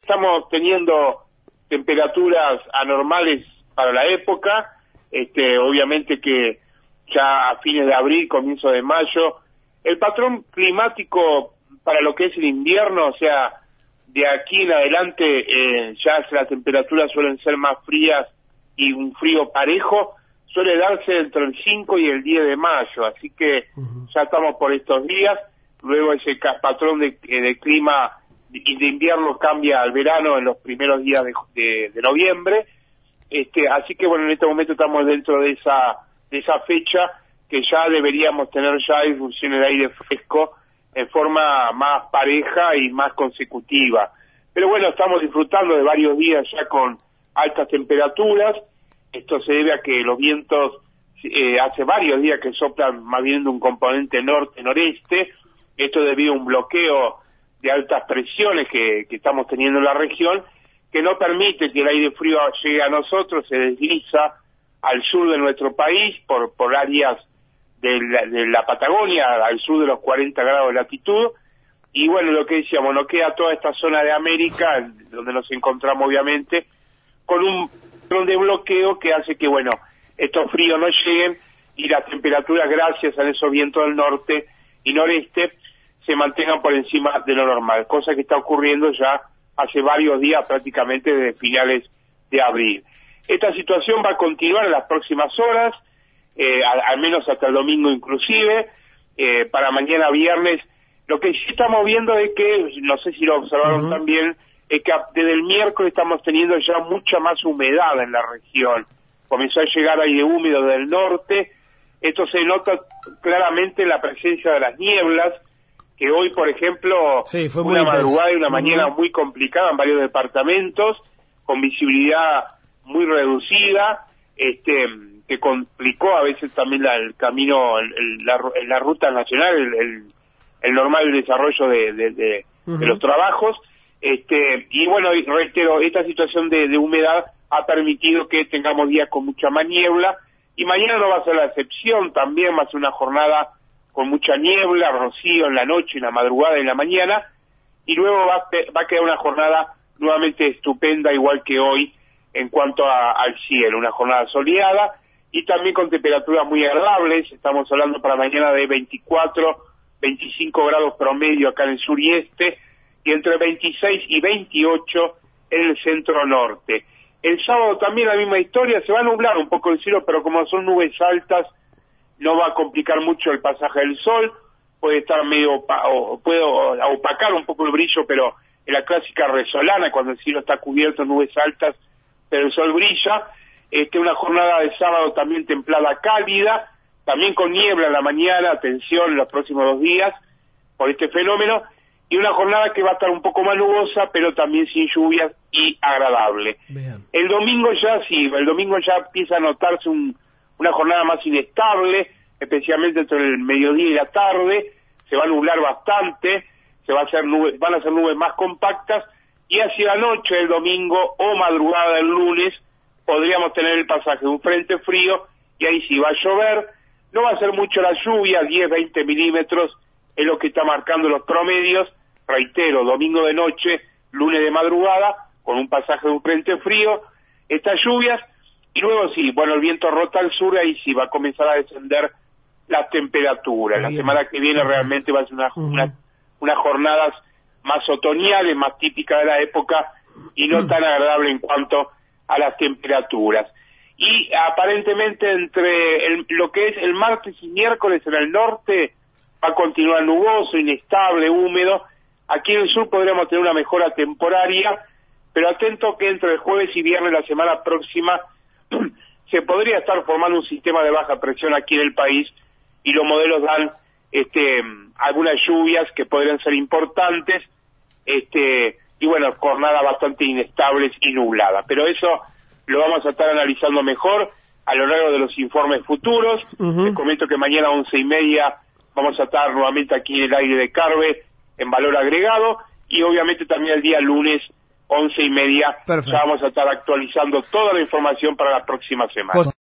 estamos teniendo temperaturas anormales para la época, obviamente que ya a fines de abril, comienzo de mayo, el patrón climático para lo que es el invierno, o sea, de aquí en adelante ya las temperaturas suelen ser más frías y un frío parejo, suele darse entre el 5 y el 10 de mayo, así que ya estamos por estos días, luego ese patrón de clima de invierno cambia al verano en los primeros días de noviembre, así que bueno, en este momento estamos dentro de esa fecha que ya deberíamos tener ya irrupciones de aire fresco en forma más pareja y más consecutiva. Pero bueno, estamos disfrutando de varios días ya con altas temperaturas. Esto se debe a que los vientos hace varios días que soplan más bien de un componente norte-noreste. Esto debido a un bloqueo de altas presiones que estamos teniendo en la región, que no permite que el aire frío llegue a nosotros, se desliza al sur de nuestro país por áreas de la Patagonia, al sur de los 40 grados de latitud, y bueno, lo que decíamos, nos queda toda esta zona de América, donde nos encontramos obviamente, con un patrón de bloqueo que hace que, bueno, estos fríos no lleguen, y las temperaturas, gracias a esos vientos del norte y noreste, se mantengan por encima de lo normal, cosa que está ocurriendo ya hace varios días, prácticamente desde finales de abril. Esta situación va a continuar en las próximas horas, al menos hasta el domingo inclusive, para mañana viernes. Lo que sí estamos viendo es que, no sé si lo observaron también, es que desde el miércoles estamos teniendo ya mucha más humedad en la región. Comenzó a llegar aire húmedo del norte, esto se nota claramente en la presencia de las nieblas, que hoy, por ejemplo, fue una madrugada y una mañana muy complicada en varios departamentos, con visibilidad muy reducida, que complicó a veces también el camino, la ruta nacional, el normal desarrollo de los trabajos, y bueno, reitero, esta situación de humedad ha permitido que tengamos días con mucha más niebla, y mañana no va a ser la excepción, también va a ser una jornada con mucha niebla, rocío en la noche, en la madrugada y en la mañana, y luego va a quedar una jornada nuevamente estupenda, igual que hoy, en cuanto al cielo, una jornada soleada, y también con temperaturas muy agradables. Estamos hablando para mañana de 24, 25 grados promedio acá en el sur y este, y entre 26 y 28 en el centro norte. El sábado también la misma historia, se va a nublar un poco el cielo, pero como son nubes altas, no va a complicar mucho el pasaje del sol, puede estar puede opacar un poco el brillo, pero en la clásica resolana, cuando el cielo está cubierto de nubes altas, pero el sol brilla. Una jornada de sábado también templada, cálida, también con niebla en la mañana, atención, los próximos 2 días, por este fenómeno, y una jornada que va a estar un poco más nubosa, pero también sin lluvias y agradable. Bien. El domingo ya empieza a notarse una jornada más inestable, especialmente entre el mediodía y la tarde, se va a nublar bastante, van a ser nubes más compactas, y hacia la noche del domingo o madrugada del lunes podríamos tener el pasaje de un frente frío, y ahí sí va a llover, no va a ser mucho la lluvia, 10-20 milímetros es lo que está marcando los promedios, reitero, domingo de noche, lunes de madrugada, con un pasaje de un frente frío, estas lluvias, y luego sí, bueno, el viento rota al sur, ahí sí va a comenzar a descender las temperaturas. La semana que viene realmente va a ser unas jornadas más otoñales, más típicas de la época, y no tan agradable en cuanto a las temperaturas. Y aparentemente entre lo que es el martes y miércoles en el norte va a continuar nuboso, inestable, húmedo. Aquí en el sur podríamos tener una mejora temporaria, pero atento que entre el jueves y viernes la semana próxima se podría estar formando un sistema de baja presión aquí en el país, y los modelos dan algunas lluvias que podrían ser importantes, y bueno, jornadas bastante inestables y nubladas, pero eso lo vamos a estar analizando mejor a lo largo de los informes futuros. Les comento que mañana a 11:30 vamos a estar nuevamente aquí en el aire de Carve en Valor Agregado, y obviamente también el día lunes 11:30 ya vamos a estar actualizando toda la información para la próxima semana.